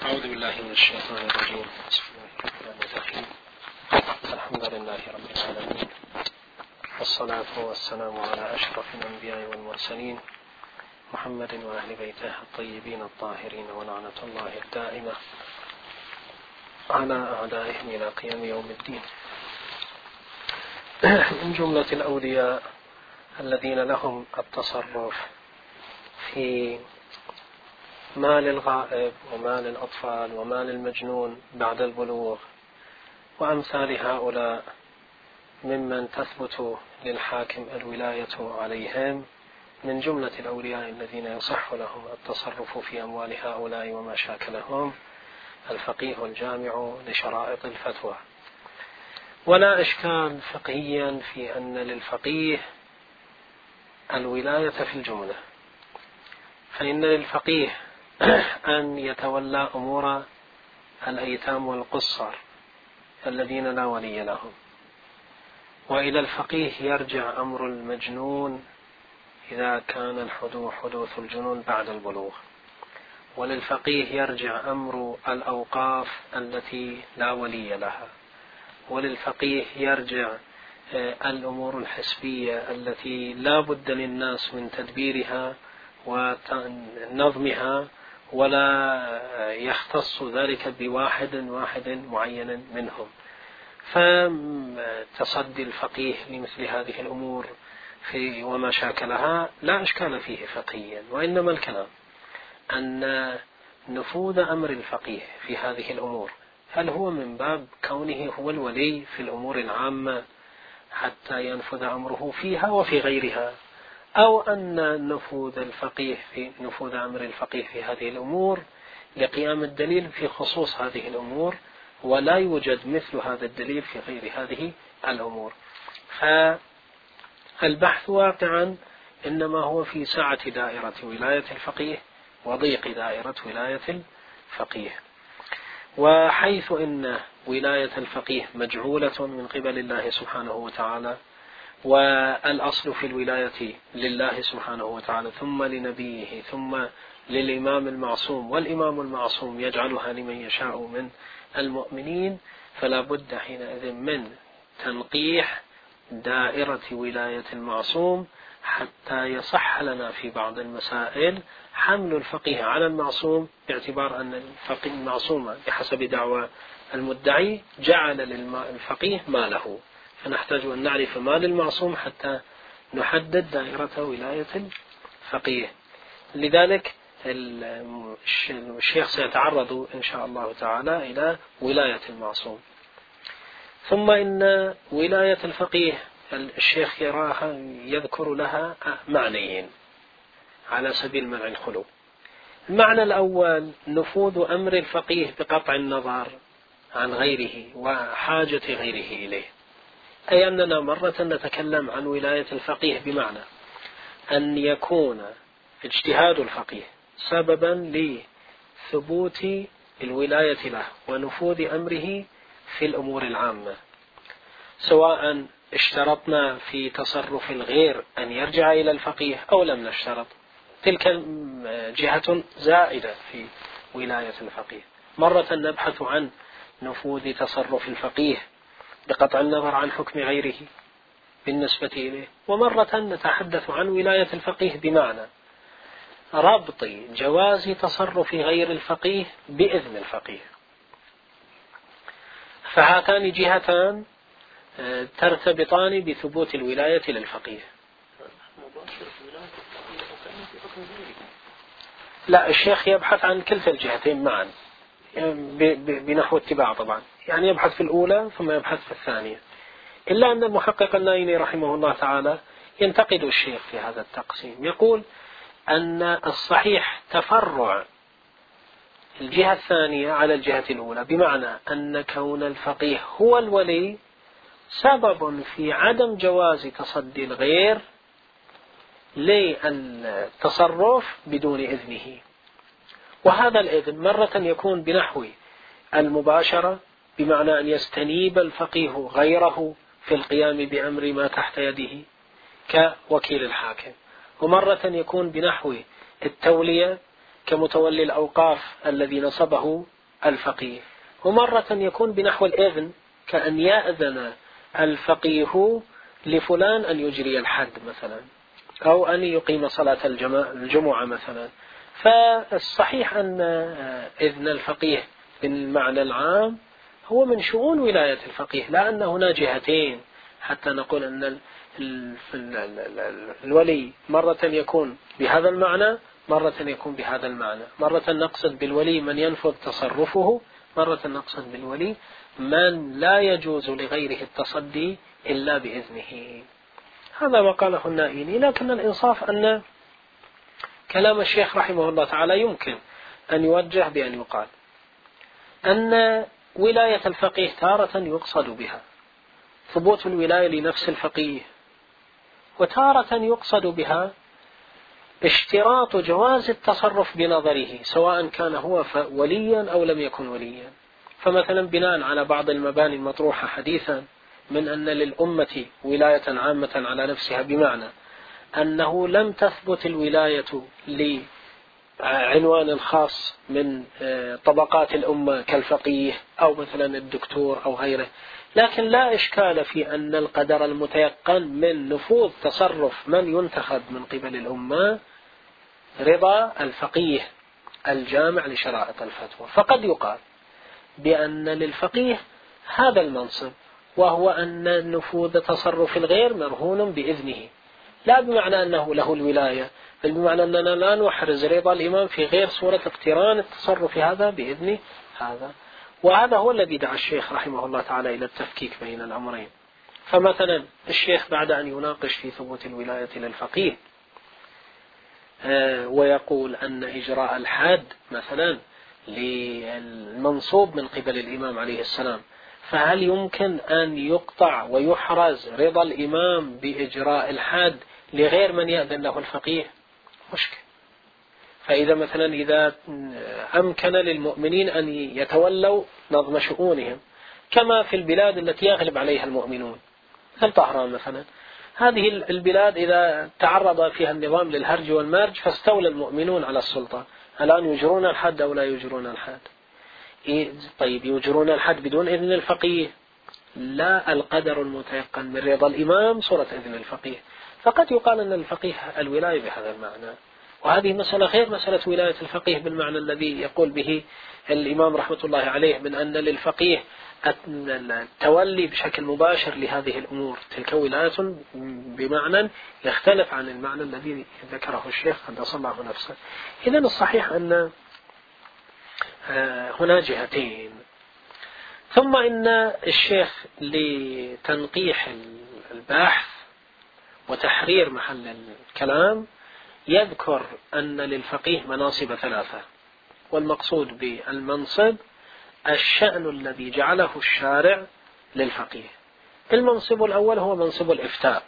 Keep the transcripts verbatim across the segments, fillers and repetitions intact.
أعوذ بالله من الشيطان الرجيم. بسم الله الرحمن الرحيم. الحمد لله رب العالمين، والصلاة والسلام على أشرف الأنبياء والمرسلين محمد وأهل بيته الطيبين الطاهرين، ولعنة الله الدائمة على أعدائهم إلى قيام يوم الدين. من جملة الأولياء الذين لهم التصرف في مال الغائب ومال الأطفال ومال المجنون بعد البلوغ وأمثال هؤلاء ممن تثبت للحاكم الولاية عليهم، من جملة الأولياء الذين يصح لهم التصرف في أموال هؤلاء ومشاكلهم الفقيه الجامع لشرائط الفتوى. ولا إشكال فقهيا في أن للفقيه الولاية في الجملة، فإن للفقيه أن يتولى أمور الأيتام والقصر الذين لا ولي لهم، وإلى الفقيه يرجع أمر المجنون إذا كان الحدوث حدوث الجنون بعد البلوغ، وللفقيه يرجع أمر الأوقاف التي لا ولي لها، وللفقيه يرجع الأمور الحسبية التي لا بد للناس من تدبيرها ونظمها، ولا يختص ذلك بواحد واحد معين منهم. فتصدي الفقيه لمثل هذه الأمور في ومشاكلها لا إشكال فيه فقهيا، وإنما الكلام أن نفوذ أمر الفقيه في هذه الأمور هل هو من باب كونه هو الولي في الأمور العامة حتى ينفذ أمره فيها وفي غيرها، أو أن نفوذ الفقيه في نفوذ أمر الفقيه في هذه الأمور لقيام الدليل في خصوص هذه الأمور، ولا يوجد مثل هذا الدليل في غير هذه الأمور. فالبحث واقعا إنما هو في سعة دائرة ولاية الفقيه وضيق دائرة ولاية الفقيه. وحيث إن ولاية الفقيه مجعولة من قبل الله سبحانه وتعالى، والأصل في الولاية لله سبحانه وتعالى ثم لنبيه ثم للإمام المعصوم، والإمام المعصوم يجعلها لمن يشاء من المؤمنين، فلا بد حينئذ من تنقيح دائرة ولاية المعصوم حتى يصح لنا في بعض المسائل حمل الفقيه على المعصوم، باعتبار أن الفقيه المعصوم بحسب دعوى المدعي جعل للفقيه ماله، فنحتاج أن نعرف ما للمعصوم حتى نحدد دائرة ولاية الفقيه. لذلك الشيخ سيتعرض إن شاء الله تعالى إلى ولاية المعصوم. ثم إن ولاية الفقيه الشيخ يراها يذكر لها معنيين على سبيل منع الخلو. المعنى الأول نفوذ أمر الفقيه بقطع النظر عن غيره وحاجة غيره إليه، أي أننا مرة نتكلم عن ولاية الفقيه بمعنى أن يكون اجتهاد الفقيه سببا لثبوت الولاية له ونفوذ أمره في الأمور العامة، سواء اشترطنا في تصرف الغير أن يرجع إلى الفقيه أو لم نشترط، تلك جهة زائدة في ولاية الفقيه. مرة نبحث عن نفوذ تصرف الفقيه بقطع النظر عن حكم غيره بالنسبة إليه، ومرة نتحدث عن ولاية الفقيه بمعنى ربط جواز تصرف غير الفقيه بإذن الفقيه. فهاتان جهتان ترتبطان بثبوت الولاية للفقيه. لا، الشيخ يبحث عن كلتا الجهتين معا بنحو اتباع طبعا، يعني يبحث في الأولى ثم يبحث في الثانية، إلا أن المحقق النايني رحمه الله تعالى ينتقد الشيخ في هذا التقسيم، يقول أن الصحيح تفرع الجهة الثانية على الجهة الأولى، بمعنى أن كون الفقيه هو الولي سبب في عدم جواز تصدي الغير للتصرف بدون إذنه. وهذا الإذن مرة يكون بنحو المباشرة، بمعنى أن يستنيب الفقيه غيره في القيام بأمر ما تحت يده كوكيل الحاكم، ومرة يكون بنحو التولية كمتولي الأوقاف الذي نصبه الفقيه، ومرة يكون بنحو الإذن، كأن يأذن الفقيه لفلان أن يجري الحد مثلا، أو أن يقيم صلاة الجمعة مثلا. فالصحيح أن إذن الفقيه بالمعنى العام هو من شؤون ولاية الفقيه، لا أن هنا جهتين حتى نقول أن الولي مرة يكون بهذا المعنى، مرة يكون بهذا المعنى. مرة نقصد بالولي من ينفذ تصرفه، مرة نقصد بالولي من لا يجوز لغيره التصدي إلا بإذنه. هذا ما قاله النائيني. لكن الإنصاف أن كلام الشيخ رحمه الله تعالى يمكن أن يوجه بأن يقال أن ولاية الفقيه تارة يقصد بها ثبوت الولاية لنفس الفقيه، وتارة يقصد بها اشتراط جواز التصرف بنظره سواء كان هو وليا أو لم يكن وليا. فمثلا بناء على بعض المباني المطروحة حديثا من أن للأمة ولاية عامة على نفسها، بمعنى أنه لم تثبت الولاية لعنوان خاص من طبقات الأمة كالفقيه أو مثلا الدكتور أو غيره، لكن لا إشكال في أن القدر المتيقن من نفوذ تصرف من ينتخب من قبل الأمة رضا الفقيه الجامع لشرائط الفتوى. فقد يقال بأن للفقيه هذا المنصب، وهو أن نفوذ تصرف الغير مرهون بإذنه، لا بمعنى أنه له الولاية، بل بمعنى أننا لا نحرز رضا الإمام في غير صورة اقتران التصرف هذا بإذن هذا. وهذا هو الذي دعا الشيخ رحمه الله تعالى إلى التفكيك بين الأمرين. فمثلا الشيخ بعد أن يناقش في ثبوت الولاية للفقيه ويقول أن إجراء الحد مثلا للمنصوب من قبل الإمام عليه السلام، فهل يمكن أن يقطع ويحرز رضا الإمام بإجراء الحد لغير من يأذن له الفقيه؟ مشكل. فإذا مثلا إذا أمكن للمؤمنين أن يتولوا نظم شؤونهم كما في البلاد التي يغلب عليها المؤمنون، مثل طهران مثلا، هذه البلاد إذا تعرض فيها النظام للهرج والمرج فاستولى المؤمنون على السلطة، الآن يجرون الحد أو لا يجرون الحد؟ طيب يجرون الحد بدون إذن الفقيه؟ لا، القدر المتيقن من رضا الإمام صورة إذن الفقيه. فقد يقال أن الفقيه الولاية بهذا المعنى، وهذه مسألة غير مسألة ولاية الفقيه بالمعنى الذي يقول به الإمام رحمة الله عليه من أن للفقيه التولي بشكل مباشر لهذه الأمور، تلك ولاية بمعنى يختلف عن المعنى الذي ذكره الشيخ قدس الله نفسه. إذن الصحيح أن هنا جهتين. ثم إن الشيخ لتنقيح البحث وتحرير محل الكلام يذكر أن للفقيه مناصب ثلاثة، والمقصود بالمنصب الشأن الذي جعله الشارع للفقيه. المنصب الأول هو منصب الإفتاء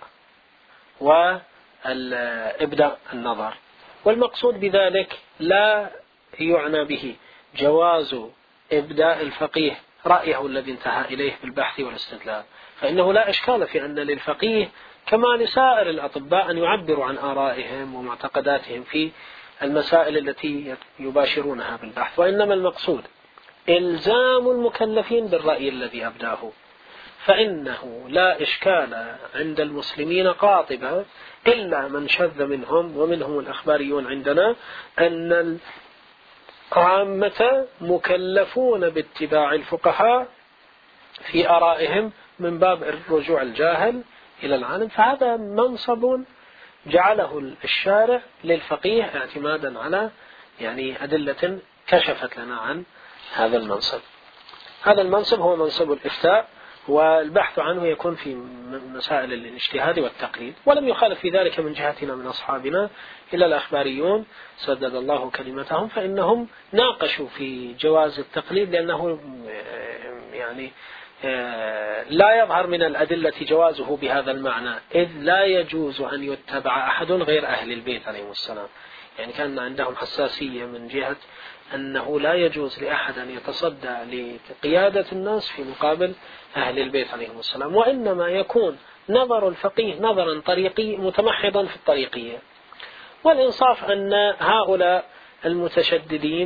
والإبداء النظر، والمقصود بذلك لا يعنى به جواز إبداء الفقيه رأيه الذي انتهى إليه بالبحث والاستدلال، فإنه لا إشكال في أن للفقيه كما لسائر الأطباء أن يعبروا عن آرائهم ومعتقداتهم في المسائل التي يباشرونها بالبحث، وإنما المقصود إلزام المكلفين بالرأي الذي أبداه. فإنه لا إشكال عند المسلمين قاطبة إلا من شذ منهم، ومنهم الأخباريون عندنا، أن العامة مكلفون باتباع الفقهاء في آرائهم من باب الرجوع الجاهل إلى العالم. فهذا منصب جعله الشارع للفقيه اعتمادا على يعني أدلة كشفت لنا عن هذا المنصب. هذا المنصب هو منصب الإفتاء، والبحث عنه يكون في مسائل الاجتهاد والتقليد، ولم يخالف في ذلك من جهتنا من أصحابنا إلا الأخباريون سدد الله كلمتهم، فإنهم ناقشوا في جواز التقليد، لأنه يعني لا يظهر من الأدلة جوازه بهذا المعنى، إذ لا يجوز أن يتبع أحد غير أهل البيت عليهم السلام. يعني كان عندهم حساسية من جهة أنه لا يجوز لأحد أن يتصدى لقيادة الناس في مقابل أهل البيت عليهم السلام، وإنما يكون نظر الفقيه نظرا طريقي متمحضا في الطريقية. والإنصاف أن هؤلاء المتشددين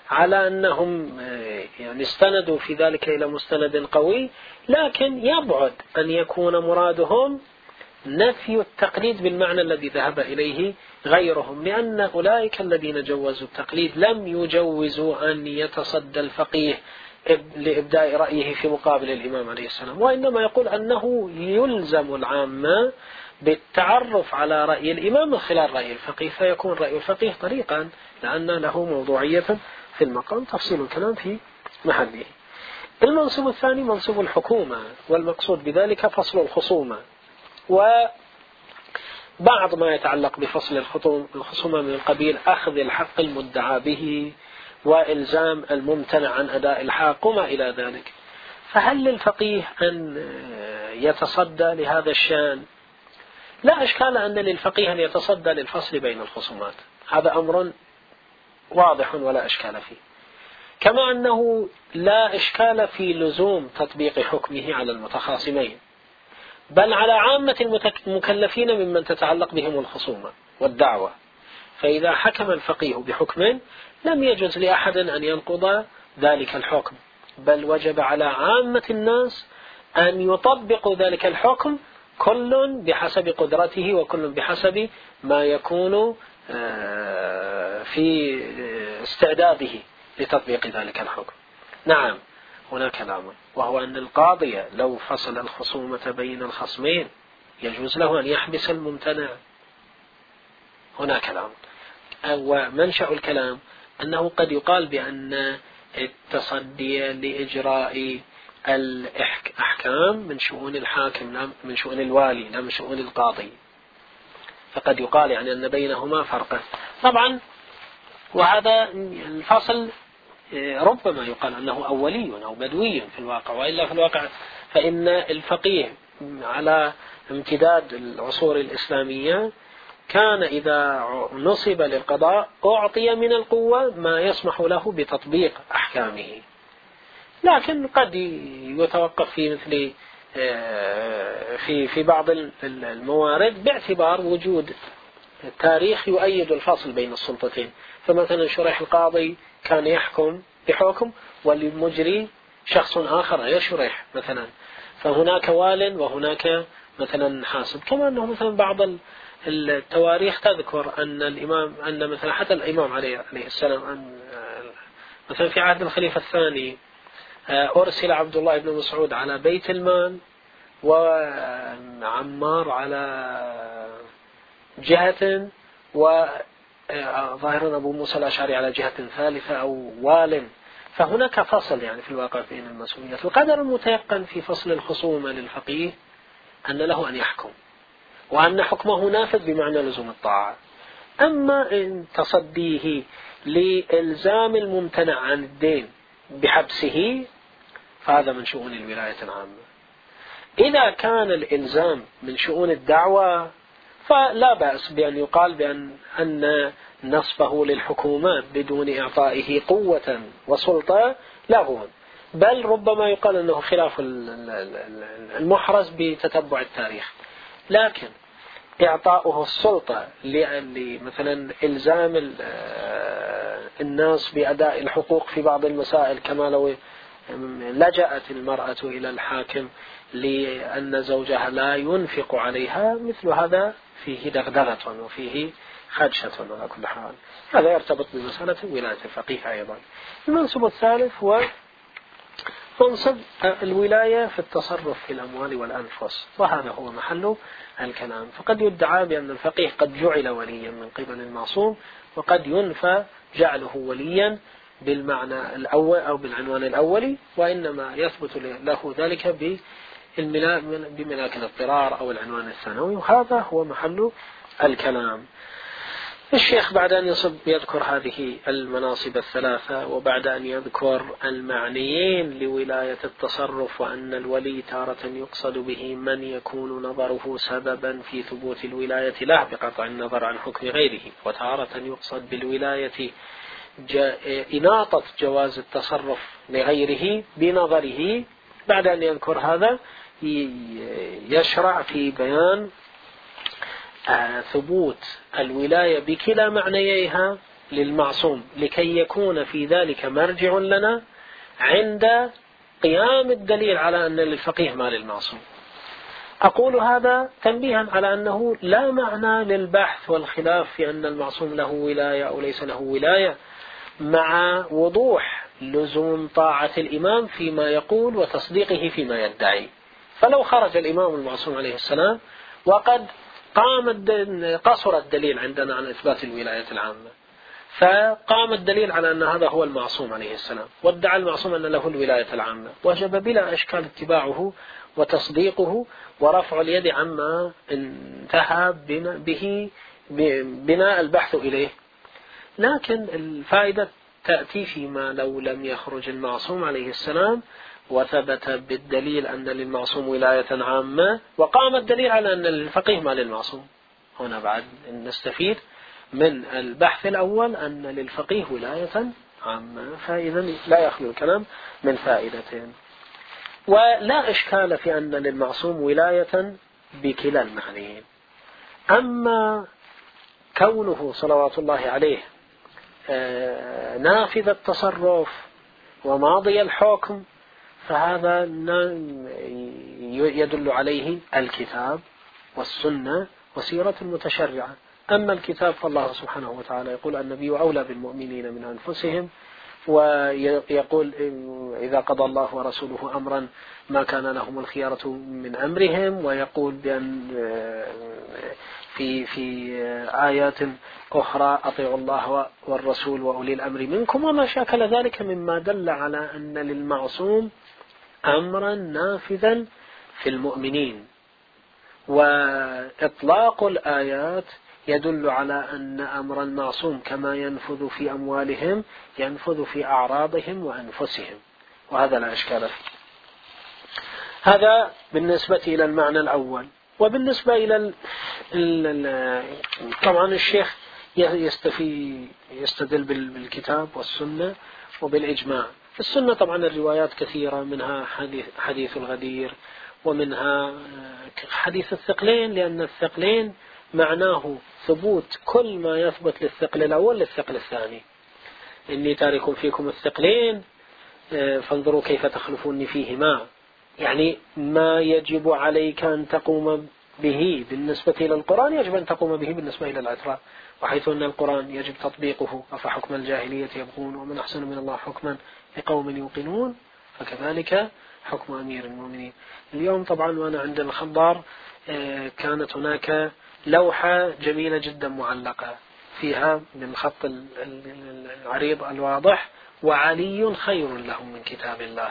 على أنهم يعني استندوا في ذلك إلى مستند قوي، لكن يبعد أن يكون مرادهم نفي التقليد بالمعنى الذي ذهب إليه غيرهم، لأن أولئك الذين جوزوا التقليد لم يجوزوا أن يتصدى الفقيه لإبداء رأيه في مقابل الإمام عليه السلام، وإنما يقول أنه يلزم العامة بالتعرف على رأي الإمام من خلال رأي الفقيه، فيكون رأي الفقيه طريقا لأن له موضوعية في المقام، تفصيل الكلام في محله. المنصب الثاني منصب الحكومة، والمقصود بذلك فصل الخصومة، وبعض ما يتعلق بفصل الخصومة من القبيل أخذ الحق المدعى به وإلزام الممتنع عن أداء الحق وما إلى ذلك. فهل للفقيه أن يتصدى لهذا الشأن؟ لا إشكال أن للفقيه أن يتصدى للفصل بين الخصومات، هذا أمر واضح ولا إشكال فيه، كما أنه لا إشكال في لزوم تطبيق حكمه على المتخاصمين، بل على عامة المكلفين ممن تتعلق بهم الخصومة والدعوة. فإذا حكم الفقيه بحكم لم يجوز لأحد أن ينقض ذلك الحكم، بل وجب على عامة الناس أن يطبقوا ذلك الحكم، كل بحسب قدرته وكل بحسب ما يكون في استعداده لتطبيق ذلك الحكم. نعم، هناك كلام، وهو أن القاضي لو فصل الخصومة بين الخصمين يجوز له أن يحبس الممتنع. هناك كلام، ومنشأ الكلام أنه قد يقال بأن التصدي لإجراء الأحكام من شؤون الحاكم لا من شؤون الوالي لا من شؤون القاضي، فقد يقال يعني أن بينهما فرقا طبعا، وهذا الفصل ربما يقال أنه أولي أو بدوي في الواقع، وإلا في الواقع فإن الفقيه على امتداد العصور الإسلامية كان إذا نصب للقضاء أعطي من القوة ما يسمح له بتطبيق أحكامه، لكن قد يتوقف في مثل في في بعض الموارد باعتبار وجود التاريخ يؤيد الفصل بين السلطتين. فمثلا شريح القاضي كان يحكم بحكم والمجري شخص آخر غير شريح مثلا، فهناك وال وهناك مثلا حاسب. كما أنه مثلا بعض التواريخ تذكر أن الإمام أن مثلا حتى الإمام عليه السلام أن مثلا في عهد الخليفة الثاني أرسل عبد الله بن مسعود على بيت المال، وعمار على جهة، وظاهرا أبو موسى الأشعري على جهة ثالثة أو وال. فهناك فصل يعني في الواقع بين المسؤوليات. القدر المتيقن في فصل الخصومة للفقيه أن له أن يحكم، وأن حكمه نافذ بمعنى لزوم الطاعة. أما إن تصديه لإلزام الممتنع عن الدين بحبسه فهذا من شؤون الولاية العامة. إذا كان الإلزام من شؤون الدعوة فلا بأس بأن يقال بأن أن نصبه للحكومات بدون إعطائه قوة وسلطة له، بل ربما يقال أنه خلاف المحرز بتتبع التاريخ. لكن إعطاؤه السلطة لمثلا إلزام الناس بأداء الحقوق في بعض المسائل، كما لو لجأت المرأة إلى الحاكم لأن زوجها لا ينفق عليها، مثل هذا فيه دغدغة وفيه خدشة على كل حال. هذا يرتبط بمسألة ولاية الفقيه أيضا. المنصب الثالث هو منصب الولاية في التصرف في الأموال والأنفس، وهذا هو محل الكلام. فقد يدعى بأن الفقيه قد جعل وليا من قبل المعصوم، وقد ينفى جعله وليا بالمعنى الأول أو بالعنوان الأولي، وإنما يثبت له ذلك بملاك الاضطرار أو العنوان الثانوي، وهذا هو محل الكلام. الشيخ بعد أن يصب يذكر هذه المناصب الثلاثة، وبعد أن يذكر المعنيين لولاية التصرف، وأن الولي تارة يقصد به من يكون نظره سببا في ثبوت الولاية له بقطع النظر عن حكم غيره، وتارة يقصد بالولاية إناطة جواز التصرف لغيره بنظره. بعد أن يذكر هذا يشرع في بيان ثبوت الولاية بكلا معنييها للمعصوم لكي يكون في ذلك مرجع لنا عند قيام الدليل على أن للفقيه ما للمعصوم. أقول هذا تنبيها على أنه لا معنى للبحث والخلاف في أن المعصوم له ولاية أو ليس له ولاية، مع وضوح لزوم طاعة الإمام فيما يقول وتصديقه فيما يدعي. فلو خرج الإمام المعصوم عليه السلام وقد قام قصر الدليل عندنا عن إثبات الولاية العامة، فقام الدليل على أن هذا هو المعصوم عليه السلام، وادعى المعصوم أن له الولاية العامة، وجب بلا إشكال اتباعه وتصديقه ورفع اليد عما انتهى به بناء البحث إليه. لكن الفائدة تأتي فيما لو لم يخرج المعصوم عليه السلام وثبت بالدليل أن للمعصوم ولاية عامة، وقام الدليل على أن للفقيه ما للمعصوم. هنا بعد نستفيد من البحث الأول أن للفقيه ولاية عامة، فإذا لا يخلو الكلام من فائدتين. ولا إشكال في أن للمعصوم ولاية بكلا المعنيين. أما كونه صلوات الله عليه نافذ التصرف وماضي الحكم فهذا يدل عليه الكتاب والسنة وسيرة المتشرعة. أما الكتاب فالله سبحانه وتعالى يقول النبي أولى بالمؤمنين من أنفسهم، ويقول إذا قضى الله ورسوله أمرا ما كان لهم الخيارة من أمرهم، ويقول بأن في في آيات أخرى أطيعوا الله والرسول وأولي الأمر منكم، وما شاكل ذلك مما دل على أن للمعصوم أمرا نافذا في المؤمنين. وإطلاق الآيات يدل على أن أمر المعصوم كما ينفذ في أموالهم ينفذ في أعراضهم وأنفسهم، وهذا لا إشكال فيه. هذا بالنسبة إلى المعنى الأول. وبالنسبة إلى ال طبعا الشيخ يستفي يستدل بالكتاب والسنة وبالإجماع. في السنة طبعا الروايات كثيرة، منها حديث, حديث الغدير، ومنها حديث الثقلين، لأن الثقلين معناه ثبوت كل ما يثبت للثقل الأول للثقل الثاني. إني تارك فيكم الثقلين فانظروا كيف تخلفوني فيهما، يعني ما يجب عليك أن تقوم به بالنسبة إلى القرآن يجب أن تقوم به بالنسبة إلى العترة، وحيث أن القرآن يجب تطبيقه أفحكم الجاهلية يبغون ومن أحسن من الله حكما لقوم يوقنون، فكذلك حكم أمير المؤمنين. اليوم طبعا وأنا عند الخضار كانت هناك لوحة جميلة جدا معلقة فيها بالخط العريض الواضح وعلي خير لهم من كتاب الله،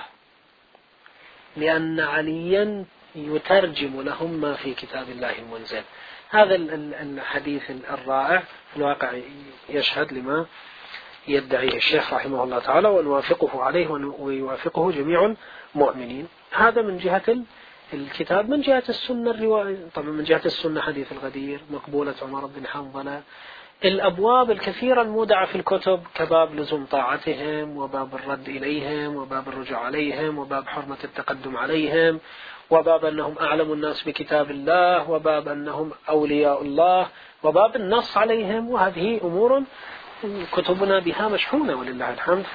لأن عليا يترجم لهم ما في كتاب الله المنزل. هذا الحديث الرائع في الواقع يشهد لما يدعيه الشيخ رحمه الله تعالى، ونوافقه عليه ويوافقه جميع المؤمنين. هذا من جهة الكتاب. من جهة السنة الرواية طبعا من جهة السنة حديث الغدير، مقبولة عمر بن حنظلة، الأبواب الكثيرة المودعة في الكتب كباب لزوم طاعتهم، وباب الرد إليهم، وباب الرجوع عليهم، وباب حرمة التقدم عليهم، وباب أنهم أعلم الناس بكتاب الله، وباب أنهم أولياء الله، وباب النص عليهم. وهذه أمور كتبنا بها مشحونة ولله الحمد.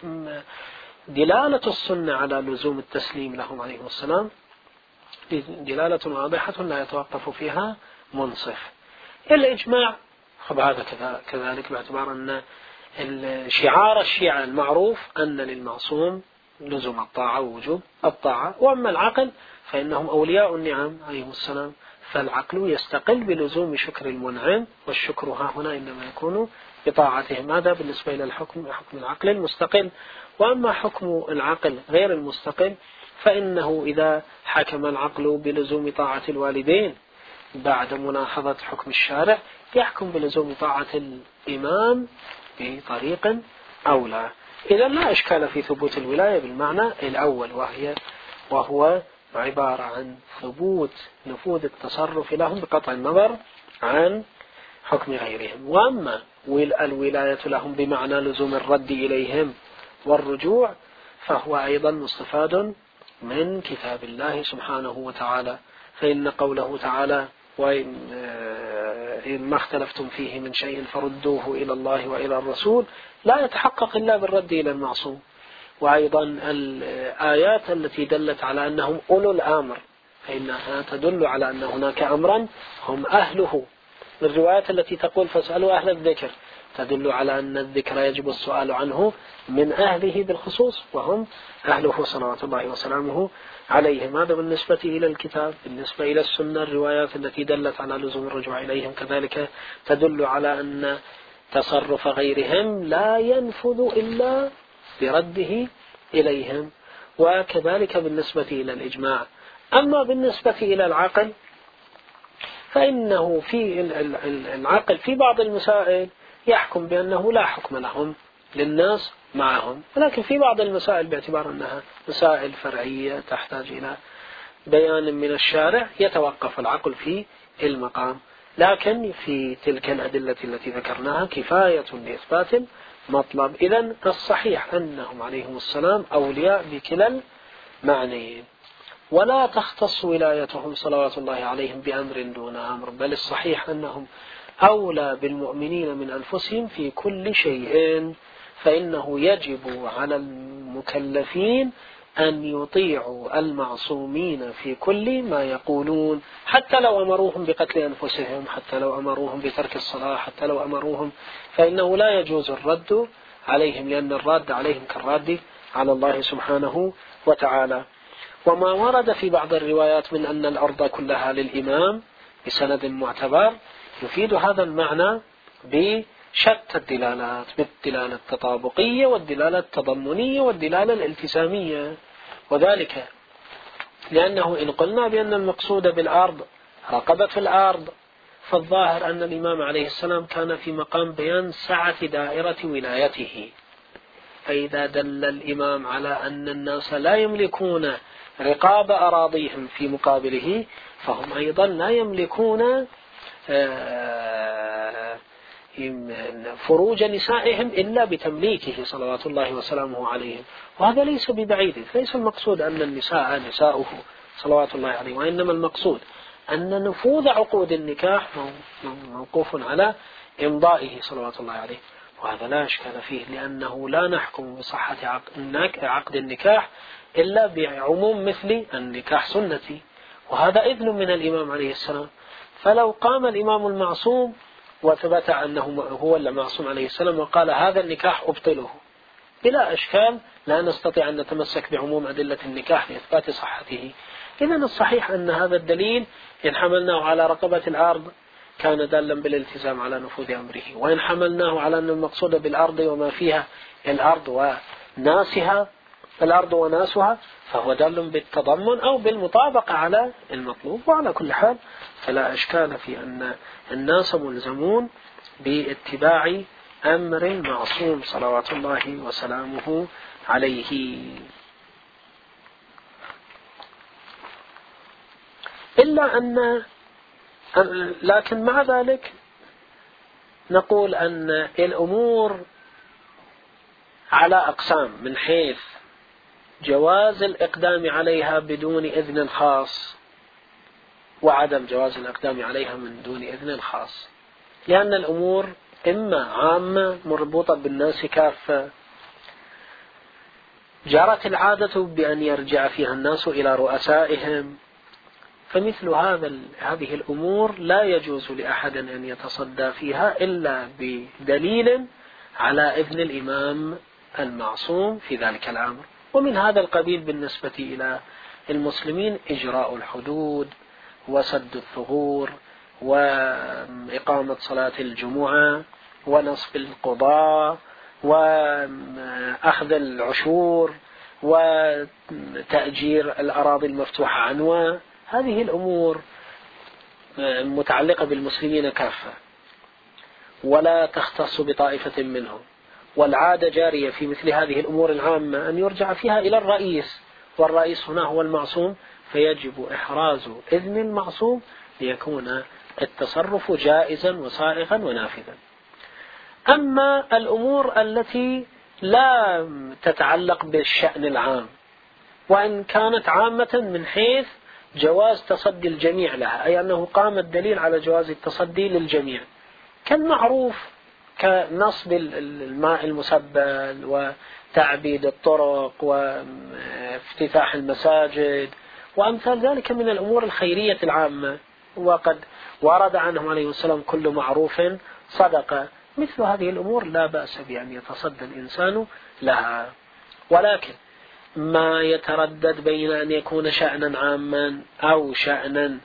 فدلالة السنة على لزوم التسليم لهم عليه السلام دلالة واضحة لا يتوقف فيها منصف. الإجماع هذا كذلك، باعتبار أن شعار الشيعة المعروف أن للمعصوم لزوم الطاعة ووجوب الطاعة. وأما العقل فإنهم أولياء النعم عليهم السلام، فالعقل يستقل بلزوم شكر المنعم، والشكر ها هنا إنما يكون بطاعتهم. هذا بالنسبة إلى الحكم، حكم العقل المستقل. وأما حكم العقل غير المستقل فإنه إذا حكم العقل بلزوم طاعة الوالدين بعد ملاحظة حكم الشارع يحكم بلزوم طاعة الإمام بطريق أولى. إذا لا إشكال في ثبوت الولاية بالمعنى الأول، وهي وهو عبارة عن ثبوت نفوذ التصرف لهم بقطع النظر عن حكم غيرهم. وأما الولاية لهم بمعنى لزوم الرد إليهم والرجوع فهو أيضا مستفاد من كتاب الله سبحانه وتعالى. فإن قوله تعالى وإن ما اختلفتم فيه من شيء فردوه إلى الله وإلى الرسول لا يتحقق إلا بالرد إلى المعصوم. وأيضا الآيات التي دلت على أنهم أولو الأمر فإنها تدل على أن هناك أمرا هم أهله. الروايات التي تقول فاسألوا أهل الذكر تدل على أن الذكر يجب السؤال عنه من أهله بالخصوص وهم أهله صلوات الله وسلامه عليهم. هذا بالنسبة إلى الكتاب. بالنسبة إلى السنة الروايات التي دلت على لزوم الرجوع إليهم كذلك تدل على أن تصرف غيرهم لا ينفذ إلا برده إليهم. وكذلك بالنسبة إلى الإجماع. أما بالنسبة إلى العقل فإنه في العقل في بعض المسائل يحكم بأنه لا حكم لهم للناس معهم، ولكن في بعض المسائل باعتبار أنها مسائل فرعية تحتاج إلى بيان من الشارع يتوقف العقل في المقام. لكن في تلك الأدلة التي ذكرناها كفاية لإثبات مطلب. إذن الصحيح أنهم عليهم السلام أولياء بكلا المعنيين، ولا تختص ولايتهم صلوات الله عليهم بأمر دون أمر، بل الصحيح أنهم أولى بالمؤمنين من أنفسهم في كل شيء. فإنه يجب على المكلفين أن يطيعوا المعصومين في كل ما يقولون، حتى لو أمروهم بقتل أنفسهم، حتى لو أمروهم بترك الصلاة، حتى لو أمروهم، فإنه لا يجوز الرد عليهم، لأن الرد عليهم كالرد على الله سبحانه وتعالى. وما ورد في بعض الروايات من أن الأرض كلها للإمام بسند معتبر يفيد هذا المعنى بشتى الدلالات، بالدلالة التطابقية والدلالة التضمنية والدلالة الالتزامية. وذلك لأنه إن قلنا بأن المقصود بالأرض رقبة الأرض فالظاهر أن الإمام عليه السلام كان في مقام بيان سعة دائرة ولايته. فإذا دل الإمام على أن الناس لا يملكون رقاب أراضيهم في مقابله فهم أيضا لا يملكون فروج نسائهم إلا بتمليكه صلوات الله وسلامه عليهم. وهذا ليس ببعيد، ليس المقصود أن النساء نساؤه صلوات الله عليه، وإنما المقصود أن نفوذ عقود النكاح موقوف على إمضائه صلوات الله عليه. وهذا لا إشكال فيه، لأنه لا نحكم بصحة عقد النكاح إلا بعموم مثل النكاح سنتي، وهذا إذن من الإمام عليه السلام. فلو قام الإمام المعصوم وثبت أنه هو المعصوم عليه السلام وقال هذا النكاح أبطله بلا إشكال، لا نستطيع أن نتمسك بعموم أدلة النكاح لإثبات صحته. إذن الصحيح أن هذا الدليل إن حملناه على رقبة الأرض كان دالا بالالتزام على نفوذ أمره، وإن حملناه على أن المقصود بالأرض وما فيها الأرض وناسها الأرض وناسها فهو دال بالتضمن أو بالمطابقة على المطلوب. وعلى كل حال فلا إشكال في أن الناس ملزمون باتباع أمر معصوم صلوات الله وسلامه عليه. إلا أن لكن مع ذلك نقول أن الأمور على أقسام، من حيث جواز الإقدام عليها بدون إذن خاص وعدم جواز الإقدام عليها من دون إذن خاص، لأن الأمور إما عامة مربوطة بالناس كافة جرت العادة بأن يرجع فيها الناس إلى رؤسائهم، فمثل هذا هذه الأمور لا يجوز لأحد أن يتصدى فيها إلا بدليل على إذن الإمام المعصوم في ذلك الأمر. ومن هذا القبيل بالنسبة إلى المسلمين إجراء الحدود وسد الثغور وإقامة صلاة الجمعة ونصب القضاء وأخذ العشور وتأجير الأراضي المفتوحة عنوة. هذه الأمور متعلقة بالمسلمين كافة ولا تختص بطائفة منهم، والعادة جارية في مثل هذه الأمور العامة أن يرجع فيها إلى الرئيس، والرئيس هنا هو المعصوم، فيجب إحراز إذن المعصوم ليكون التصرف جائزا وسائغا ونافذا. أما الأمور التي لا تتعلق بالشأن العام وإن كانت عامة من حيث جواز تصدي الجميع لها، أي أنه قام الدليل على جواز التصدي للجميع، كالمعروف كنصب الماء المسبل وتعبيد الطرق وافتتاح المساجد وأمثال ذلك من الأمور الخيرية العامة، وقد ورد عنه عليه السلام كل معروف صدقة. مثل هذه الأمور لا بأس بأن يتصدى الإنسان لها، ولكن ما يتردد بين أن يكون شأنا عاما أو شأنا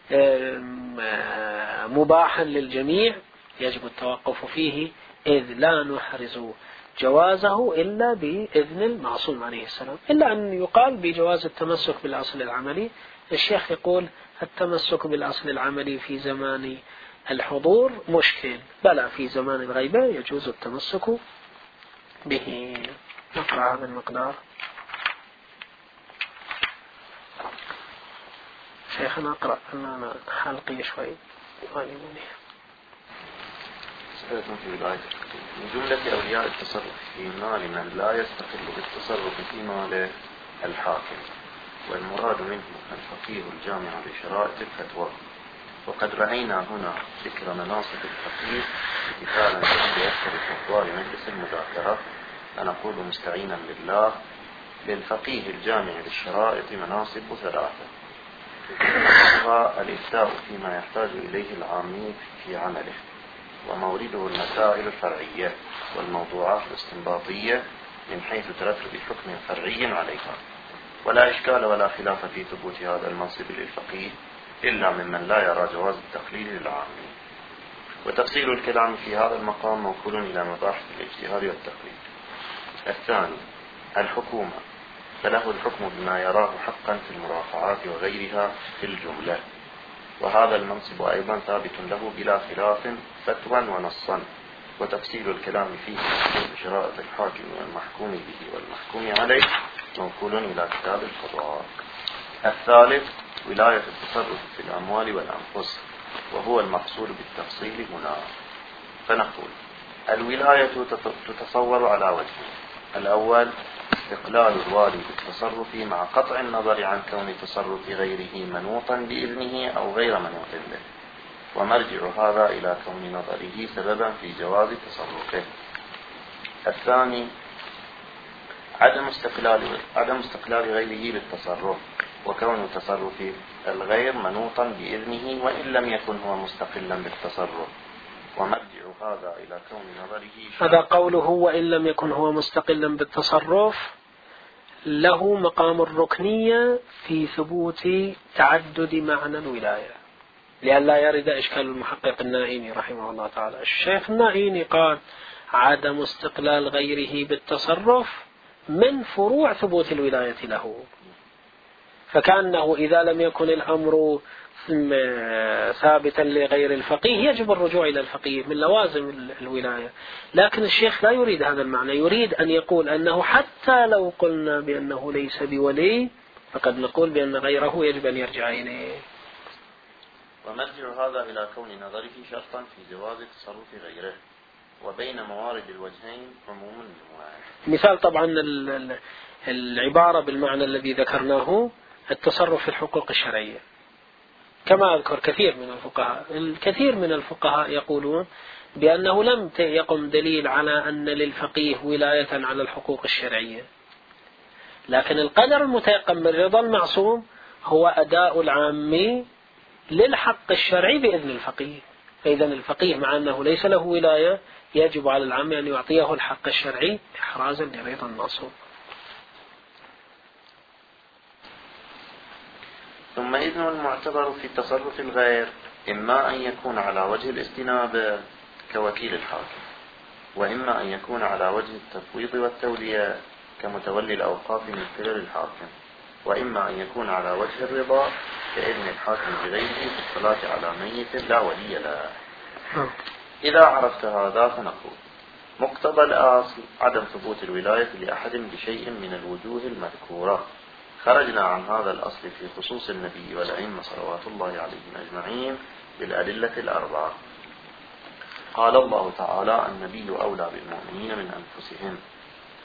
مباحا للجميع يجب التوقف فيه، إذ لا نحرز جوازه إلا بإذن المعصوم عليه السلام. إلا أن يقال بجواز التمسك بالأصل العملي. الشيخ يقول التمسك بالأصل العملي في زمان الحضور مشكل، بلى في زمان الغيبة يجوز التمسك به. نقرأ هذا المقدار. شيخنا أقرأ أنا حلقي شوي غالبوني. في الآية من جملة أولياء التصرف في مال من لا يستقل بالتصرف في ماله الحاكم، والمراد منه الفقيه الجامع لشرائط الفتوى. وقد رأينا هنا ذكر مناصب الفقيه مثالا الذي يذكر الفتوى لمجلس المذاكرة، فنقول مستعينا بالله للفقيه الجامع للشرائط مناصب ثلاثة: الإفتاء فيما يحتاج إليه العامي في عمله، ومورده المسائل الفرعية والموضوعات الاستنباطية من حيث ترتب حكم فرعي عليها. ولا إشكال ولا خلاف في ثبوت هذا المنصب للفقيه إلا ممن لا يرى جواز التقليد للعامي. وتفصيل الكلام في هذا المقام موكول إلى مباحث الاجتهاد والتقليد. الثاني الحكومة، فله الحكم بما يراه حقا في المرافعات وغيرها في الجملة، وهذا المنصب أيضا ثابت له بلا خلاف فتوى ونصا. وتفصيل الكلام فيه بشرائط الحاكم والمحكوم به والمحكوم عليه موكول إلى كتاب القضاء. الثالث ولاية التصرف في الأموال والأنفس، وهو المقصود بالتفصيل هنا. فنقول الولاية تتصور على وجهين: الأول استقلال الوالي بالتصرف مع قطع النظر عن كون تصرف غيره منوطا بإذنه أو غير منوط به، ومرجع هذا إلى كون نظره سببا في جواز تصرفه. الثاني عدم استقلال عدم استقلال غيره بالتصرف، وكون تصرف الغير منوطا بإذنه وإن لم يكن هو مستقلا بالتصرف، ومرجع هذا إلى كون نظره. هذا قوله وإن لم يكن هو مستقلا بالتصرف له مقام الركنية في ثبوت تعدد معنى الولاية، لئلا يرد إشكال المحقق النائيني رحمه الله تعالى. الشيخ النائيني قال عدم استقلال غيره بالتصرف من فروع ثبوت الولاية له، فكأنه إذا لم يكن الأمر ثابتا لغير الفقيه يجب الرجوع إلى الفقيه من لوازم الولاية. لكن الشيخ لا يريد هذا المعنى، يريد أن يقول أنه حتى لو قلنا بأنه ليس بولي فقد نقول بأن غيره يجب أن يرجع إليه. ومرجع هذا إلى كون نظره شرطا في جواز تصرف غيره، وبين موارد الوجهين عموم النوع. مثال طبعا العبارة بالمعنى الذي ذكرناه التصرف في الحقوق الشرعية، كما أذكر كثير من الفقهاء الكثير من الفقهاء يقولون بأنه لم يقم دليل على أن للفقيه ولاية على الحقوق الشرعية، لكن القدر المتيقن من رضا المعصوم هو أداء العامي للحق الشرعي بإذن الفقيه. فإذا الفقيه مع أنه ليس له ولاية يجب على العام أن يعطيه الحق الشرعي إحرازا لرضا المعصوم. ثم إذن المعتبر في تصرف الغير إما أن يكون على وجه الاستنابة كوكيل الحاكم، وإما أن يكون على وجه التفويض والتولية كمتولي الأوقاف من قبل الحاكم، وإما أن يكون على وجه الرضا كإذن الحاكم بغيره في الصلاة على ميت لا ولي له. إذا عرفت هذا فنقول مقتضى الأصل عدم ثبوت الولاية لأحد بشيء من الوجوه المذكورة. خرجنا عن هذا الأصل في خصوص النبي والأئمة صلوات الله عليهم أجمعين بالأدلة الأربعة. قال الله تعالى: النبي أولى بالمؤمنين من أنفسهم.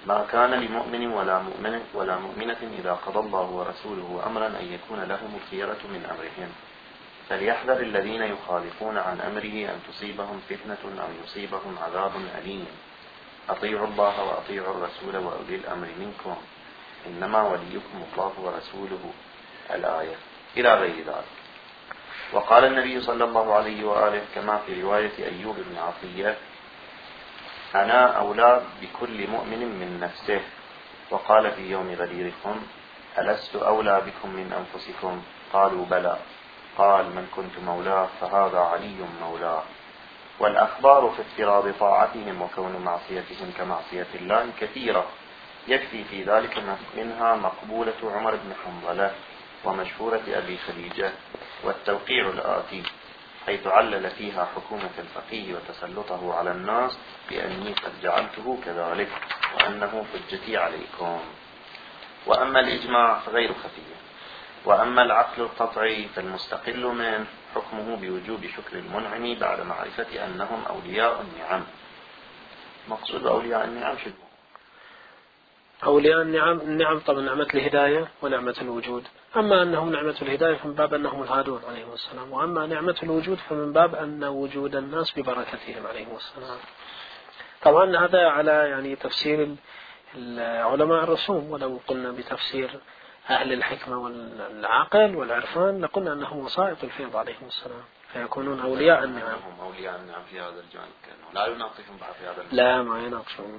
ما كان لمؤمن ولا مؤمنة ولا مؤمنة إذا قضى الله ورسوله أمرا أن يكون لهم الخيرة من أمرهم فليحذر الذين يخالفون عن أمره أن تصيبهم فتنة أو يصيبهم عذاب أليم أطيعوا الله وأطيعوا الرسول وأولي الأمر منكم إنما وليكم الله ورسوله الآية إلى غير ذلك. وقال النبي صلى الله عليه وآله كما في رواية أيوب بن عطية أنا أولى بكل مؤمن من نفسه. وقال في يوم غديركم ألست أولى بكم من أنفسكم قالوا بلى قال من كنت مولاه فهذا علي مولاه. والأخبار في افتراض طاعتهم وكون معصيتهم كمعصية الله كثيرة يكفي في ذلك منها مقبولة عمر بن حنظلة ومشهورة أبي خديجة والتوقيع الآتي حيث علل فيها حكومة الفقيه وتسلطه على الناس بأني قد جعلته كذلك وأنه حجتي عليكم. وأما الإجماع فغير خفي. وأما العقل القطعي فالمستقل منه حكمه بوجوب شكر المنعم بعد معرفة أنهم أولياء النعم. مقصود أولياء النعم شنو؟ أولياء النعم النعم طبعا نعمة الهداية ونعمة الوجود. أما أنهم نعمة الهداية فمن باب أنهم الهادون عليهم السلام، وأما نعمة الوجود فمن باب أن وجود الناس ببركتهم عليهم السلام. طبعا هذا على يعني تفسير العلماء الرسوم، ولو قلنا بتفسير أهل الحكمة والعقل والعرفان لقلنا أنهم وسائط الفيض عليهم السلام فيكونون أولياء النعم. أولياء النعم في هذا الجانب كانوا لا يناقشون بعد في هذا الجانب. لا ما يناقشون.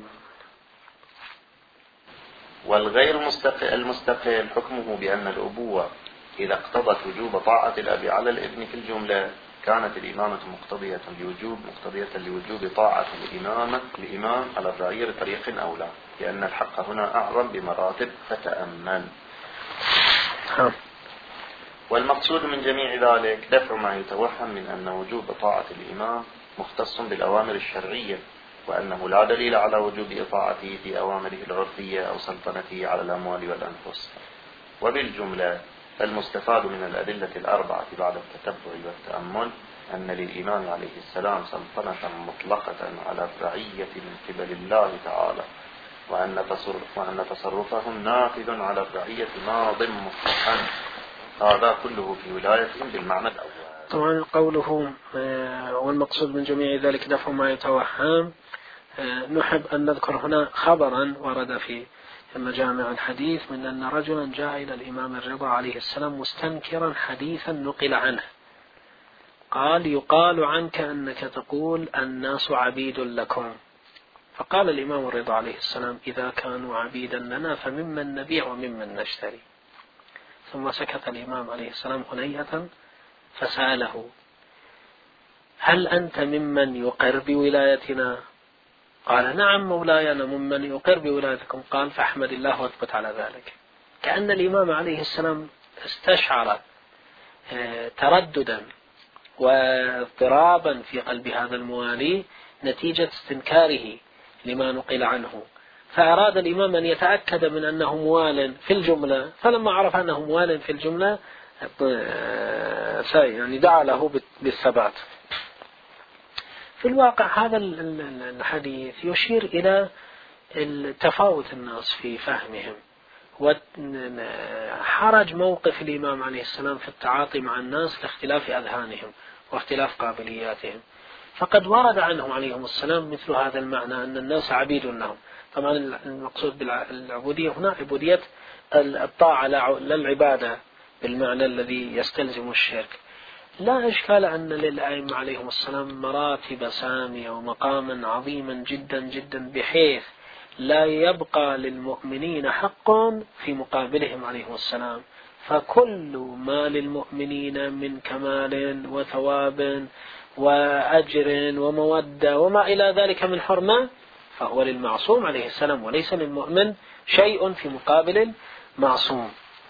والغير المستقل المستقل حكمه بأن الأبوة إذا اقتضت وجوب طاعة الأب على الابن في الجملة كانت الإمامة مقتضية لوجوب مقتضية لوجوب طاعة الإمامة الإمام على الرعية بطريق أولى لأن الحق هنا أعظم بمراتب فتأمن. والمقصود من جميع ذلك دفع ما يتوهم من أن وجوب طاعة الإمام مختص بالأوامر الشرعية وأنه لا دليل على وجوب إطاعته في أوامره العرفية أو سلطنته على الأموال والأنفس. وبالجملة المستفاد من الأدلة الأربعة بعد التتبع والتأمل أن للإمام عليه السلام سلطنة مطلقة على الرعية من قبل الله تعالى وأن تصرف وأن تصرفهم نافذ على الرعية ماض مطلقا. هذا كله في ولايتهم بالمعنى الأول. طبعا قوله والمقصود من جميع ذلك دفع ما يتوهم، نحب أن نذكر هنا خبرا ورد في مجامع الحديث من أن رجلا جاء إلى الإمام الرضا عليه السلام مستنكرا حديثا نقل عنه قال يقال عنك أنك تقول الناس عبيد لكم. فقال الإمام الرضا عليه السلام إذا كانوا عبيدا لنا فممن نبيع وممن نشتري. ثم سكت الإمام عليه السلام هنيئة فسأله هل أنت ممن يقر بولايتنا؟ قال نعم مولاي أنا ممن يقر بولايتكم. قال فاحمد الله واثبت على ذلك. كأن الإمام عليه السلام استشعر ترددا واضطرابا في قلب هذا الموالي نتيجة استنكاره لما نقل عنه، فأراد الإمام أن يتأكد من أنه موال في الجملة، فلما عرف أنه موال في الجملة يعني دعا له بالثبات. في الواقع هذا الحديث يشير إلى تفاوت الناس في فهمهم وحرج موقف الإمام عليه السلام في التعاطي مع الناس لاختلاف أذهانهم واختلاف قابلياتهم. فقد ورد عنهم عليهم السلام مثل هذا المعنى أن الناس عبيد لهم. طبعا المقصود بالعبودية هنا عبودية الطاعة لا العبادة بالمعنى الذي يستلزم الشرك. لا إشكال أن للأئمة عليهم السلام مراتب سامية ومقاما عظيما جدا جدا بحيث لا يبقى للمؤمنين حق في مقابلهم عليهم السلام، فكل ما للمؤمنين من كمال وثواب وأجر ومودة وما إلى ذلك من حرمة فهو للمعصوم عليه السلام وليس للمؤمن شيء في مقابل المعصوم.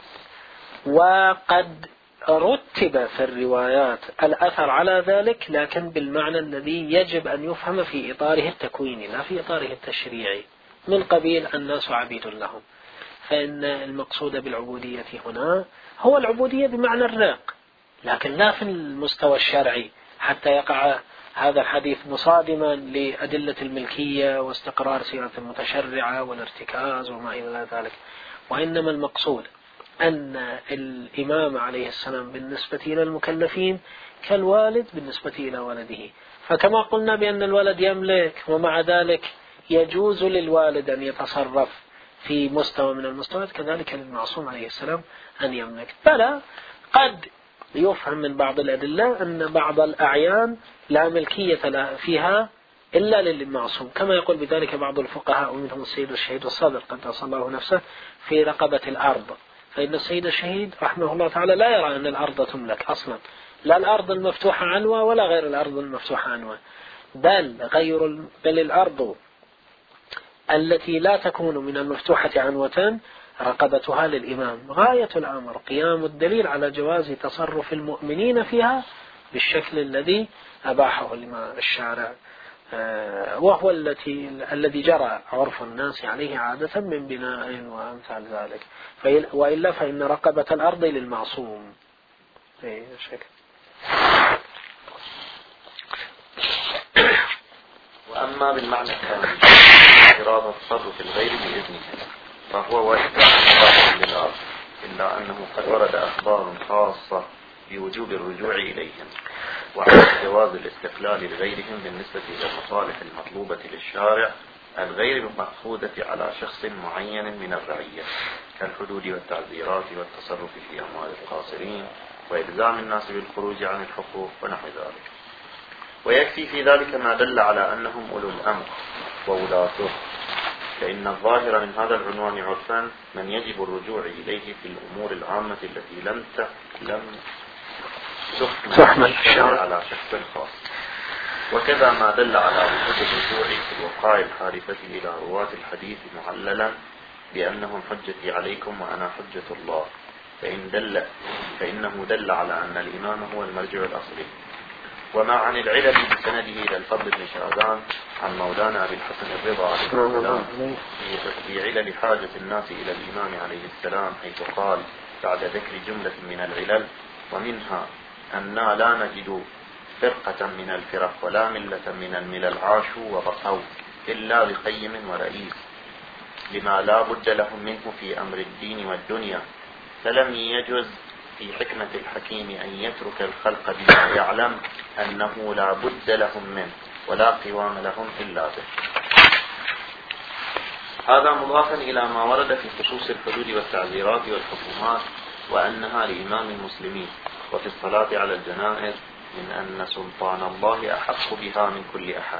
وقد رتب في الروايات الأثر على ذلك لكن بالمعنى الذي يجب أن يفهم في إطاره التكويني لا في إطاره التشريعي من قبيل الناس عبيد لهم. فإن المقصود بالعبودية هنا هو العبودية بمعنى الرق لكن لا في المستوى الشرعي حتى يقع هذا الحديث مصادما لأدلة الملكية واستقرار سيرة المتشرعة والارتكاز وما إلى ذلك، وإنما المقصود أن الإمام عليه السلام بالنسبة إلى المكلفين كالوالد بالنسبة إلى ولده. فكما قلنا بأن الولد يملك ومع ذلك يجوز للوالد أن يتصرف في مستوى من المستويات، كذلك للمعصوم عليه السلام أن يملك. بلى قد يفهم من بعض الأدلة أن بعض الأعيان لا ملكية فيها إلا للمعصوم، كما يقول بذلك بعض الفقهاء ومنهم السيد الشهيد الصادق قدس الله نفسه في رقبة الأرض. فإن السيد الشهيد رحمه الله تعالى لا يرى أن الأرض تملك أصلا، لا الأرض المفتوحة عنوة ولا غير الأرض المفتوحة عنوة، بل غير بل الأرض التي لا تكون من المفتوحة عنوة رقبتها للإمام. غاية الأمر قيام الدليل على جواز تصرف المؤمنين فيها بالشكل الذي أباحه الشارع، وهو التي الذي جرى عرف الناس عليه عادة من بناء وأمثال ذلك، وإلا فإن رقبة الأرض للمعصوم. وأما بالمعنى الثاني إرادة التصرف الغير بإذنه فهو واجب للأرض، إلا أنه قد ورد أخبار خاصة بوجوب الرجوع إليهم وعلى جواز الاستقلال لغيرهم بالنسبة إلى المصالح المطلوبة للشارع الغير مأخوذة على شخص معين من الرعية، كالحدود والتعزيرات والتصرف في أموال القاصرين وإلزام الناس بالخروج عن الحقوق ونحو ذلك. ويكفي في ذلك ما دل على أنهم أولو الأمر وولاته، فإن الظاهر من هذا العنوان عرفا من يجب الرجوع إليه في الأمور العامة التي لم لم تحمل على شخص خاص. وكذا ما دل على وجوب الرجوع في الوقائع الحادثة إلى رواة الحديث معللا بأنهم حجتي عليكم وأنا حجة الله، فإن دل فإنه دل على أن الإمام هو المرجع الأصلي. وما عن العلل بسنده إلى الفضل بن شعبان عن مولانا أبي الحسن الرضا عليه السلام في علل حاجة الناس إلى الإمام عليه السلام، حيث قال بعد ذكر جملة من العلل ومنها أننا لا نجد فرقة من الفرق ولا ملة من الملل عاشوا وبقوا إلا بقيم ورئيس لما لا بد لهم منه في أمر الدين والدنيا، فلم يجوز في حكمة الحكيم أن يترك الخلق بما يعلم أنه لا بد لهم منه ولا قوام لهم إلا به. هذا مضافا إلى ما ورد في خصوص الحدود والتعزيرات والحكومات وأنها لإمام المسلمين، وفي الصلاة على الجنائز من أن سلطان الله أحق بها من كل أحد.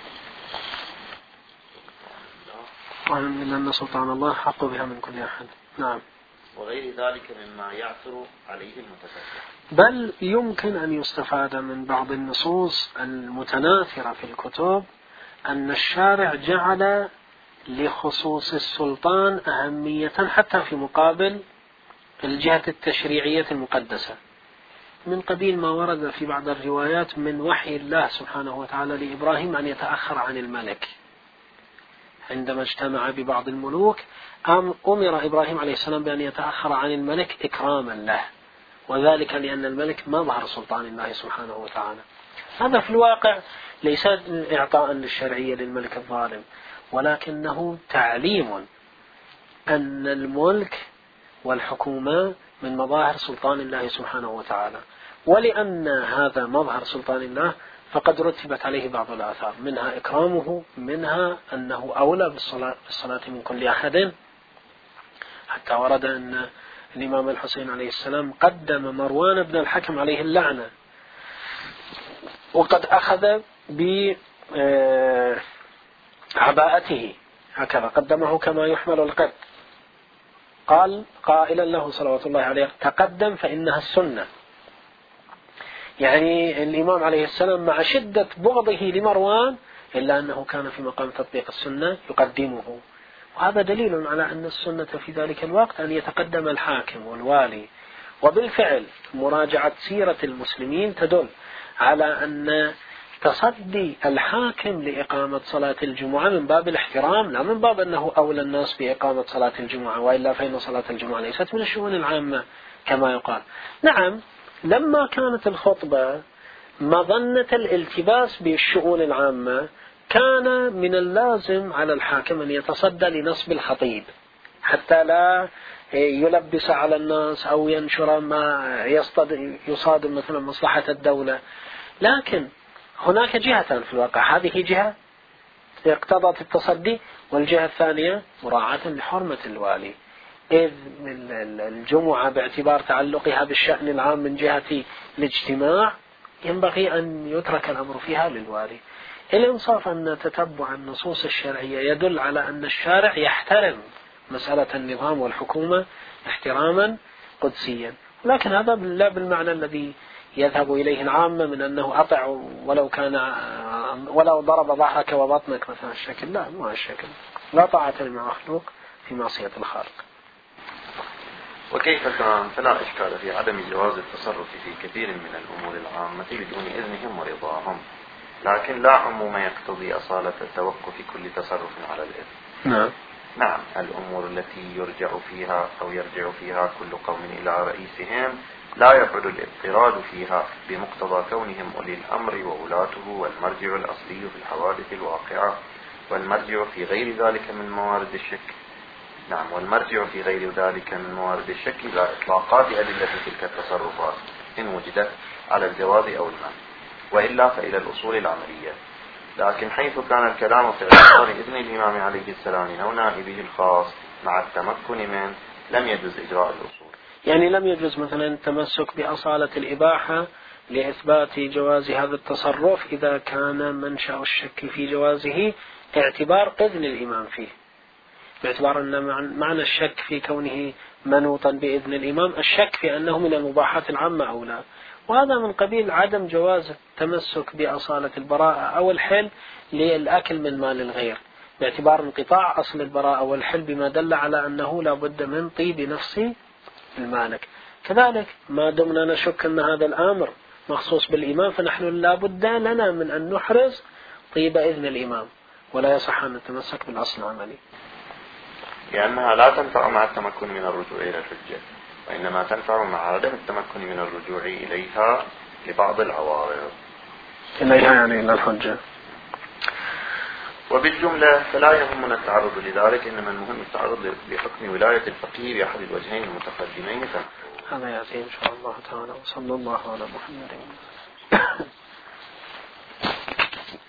من أن سلطان الله أحق بها من كل أحد. نعم. وغير ذلك مما يعثر عليه المتفسر. بل يمكن أن يستفاد من بعض النصوص المتناثرة في الكتب أن الشارع جعل لخصوص السلطان أهمية حتى في مقابل الجهة التشريعية المقدسة، من قبيل ما ورد في بعض الروايات من وحي الله سبحانه وتعالى لإبراهيم أن يتأخر عن الملك. عندما اجتمع ببعض الملوك أمر إبراهيم عليه السلام بأن يتأخر عن الملك إكراما له، وذلك لأن الملك مظهر سلطان الله سبحانه وتعالى. هذا في الواقع ليس إعطاء للشرعية للملك الظالم، ولكنه تعليم أن الملك والحكومة من مظاهر سلطان الله سبحانه وتعالى، ولأن هذا مظهر سلطان الله فقد رتبت عليه بعض الآثار، منها إكرامه، منها أنه أولى بالصلاة, بالصلاة من كل أحد، حتى ورد أن الإمام الحسين عليه السلام قدم مروان بن الحكم عليه اللعنة، وقد أخذ بعباءته هكذا قدمه كما يحمل القد، قال قائلا له صلوات الله عليه تقدم فإنها السنة. يعني الإمام عليه السلام مع شدة بغضه لمروان إلا أنه كان في مقام تطبيق السنة يقدمه، وهذا دليل على أن السنة في ذلك الوقت أن يتقدم الحاكم والوالي. وبالفعل مراجعة سيرة المسلمين تدل على أن تصدي الحاكم لإقامة صلاة الجمعة من باب الاحترام، لا من باب أنه أولى الناس بإقامة صلاة الجمعة، وإلا فإن صلاة الجمعة ليست من الشؤون العامة كما يقال. نعم، لما كانت الخطبة مظنة الالتباس بالشؤون العامة كان من اللازم على الحاكم أن يتصدى لنصب الخطيب حتى لا يلبس على الناس أو ينشر ما يصادم مثلا مصلحة الدولة. لكن هناك جهتان في الواقع، هذه جهة اقتضت التصدي، والجهة الثانية مراعاة لحرمة الوالي، إذ الجمعة باعتبار تعلقها بالشأن العام من جهة الاجتماع ينبغي أن يترك الأمر فيها للوالي. الإنصاف أن تتبع النصوص الشرعية يدل على أن الشارع يحترم مسألة النظام والحكومة احتراما قدسيا، لكن هذا لا بالمعنى الذي يذهب إليه العامة من أنه أطع ولو كان ولو ضرب ظهرك وبطنك مثلا الشكل، لا مو الشكل، لا طاعة للمخلوق في معصية الخالق. وكيف كان فلا إشكال في عدم جواز التصرف في كثير من الأمور العامة بدون إذنهم ورضاهم، لكن لا عموم يقتضي أصالة التوقف كل تصرف على الإذن. نعم نعم الأمور التي يرجع فيها أو يرجع فيها كل قوم إلى رئيسهم لا يبعد الاضطراد فيها بمقتضى كونهم أولي الأمر وولاته، والمرجع الأصلي في الحوادث الواقعة، والمرجع في غير ذلك من موارد الشك. نعم والمرجع في غير ذلك من موارد الشك لا إطلاقات أدلة تلك التصرفات إن وجدت على الجواز أو المنع، وإلا فإلى الأصول العملية. لكن حيث كان الكلام في اعتبار إذن الإمام عليه السلام أو نائبه الخاص مع التمكن من، لم يجوز إجراء الأصول. يعني لم يجوز مثلا التمسك بأصالة الإباحة لإثبات جواز هذا التصرف إذا كان منشأ الشك في جوازه اعتبار إذن الإمام فيه، باعتبار أن معنى الشك في كونه منوطا بإذن الإمام الشك في أنه من المباحات العامة أو لا، وهذا من قبيل عدم جواز التمسك بأصالة البراءة أو الحل للأكل من مال الغير، باعتبار انقطاع أصل البراءة والحل بما دل على أنه لا بد من طيب نفس المالك. كذلك ما دمنا نشك أن هذا الأمر مخصوص بالإمام فنحن لا بد لنا من أن نحرز طيب إذن الإمام، ولا يصح أن نتمسك بالأصل العملي، لأنها لا تنفع مع التمكن من الرجوع إلى الحجة، وإنما تنفع مع عدم التمكن من الرجوع إليها لبعض العوارض إليها يعني إلى الحجة. وبالجملة فلا يهمنا التعرض لذلك، إنما المهم التعرض لحكم ولاية الفقيه بأحد الوجهين المتقدمين. هذا يأتي إن شاء الله تعالى، وصلى الله على محمد.